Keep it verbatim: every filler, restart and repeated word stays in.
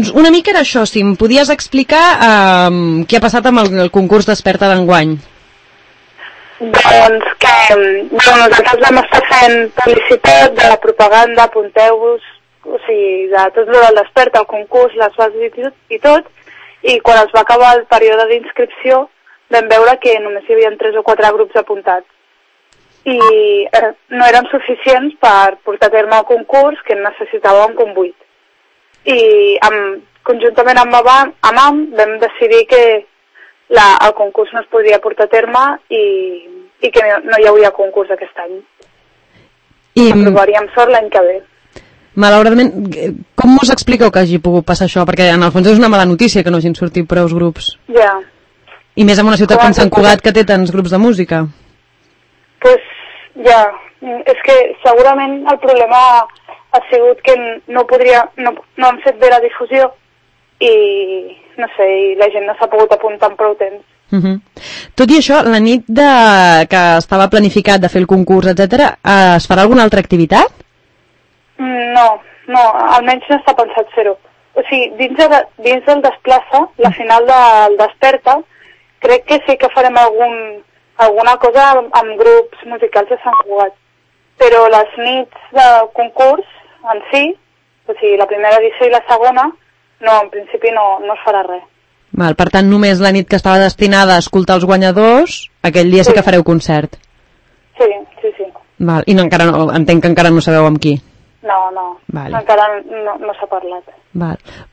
Doncs una mica era això, si em podies explicar eh, què ha passat amb el, el concurs Desperta d'enguany. Doncs que bueno, nosaltres vam estar fent publicitat de la propaganda, apunteu-vos, o sigui, de tot el del Desperta, el concurs, les bases i tot, i tot, i quan es va acabar el període d'inscripció vam veure que només hi havia tres o quatre grups apuntats. I eh, no eren suficients per portar a terme el concurs, que en necessitàvem com vuit. I amb, conjuntament amb Amam, Amam vam decidir que la, el concurs no es podria portar a terme i, i que no, no hi hauria concurs aquest any. I provaríem sort l'any que ve. Malauradament, com us expliqueu que hagi pogut passar això? Perquè en el fons és una mala notícia que no hagin sortit prou grups. Ja. I més en una ciutat com Sant Cugat que té tants grups de música. Pues ja, és que segurament el problema ha sigut que no podria, no, no han fet bé la difusió i no sé, i la gent no s'ha pogut apuntar en prou temps. Uh-huh. Tot i això, la nit de... que estava planificat de fer el concurs, etcètera, es farà alguna altra activitat? No, no, almenys no està pensat fer-ho. O sigui, dins, de, dins del Desplaça, la final del Desperta, crec que sí que farem algun, alguna cosa amb, amb grups musicals de Sant Cugat. Però les nits de concurs en si, o sigui, la primera edició i la segona, no, en principi no, no es farà res. Val, per tant, només la nit que estava destinada a escoltar els guanyadors, aquell dia sí, sí que fareu concert. Sí, sí, sí. Val, i no, encara no, entenc que encara no sabeu amb qui. No, no, vale. Encara no, no s'ha parlat. Val.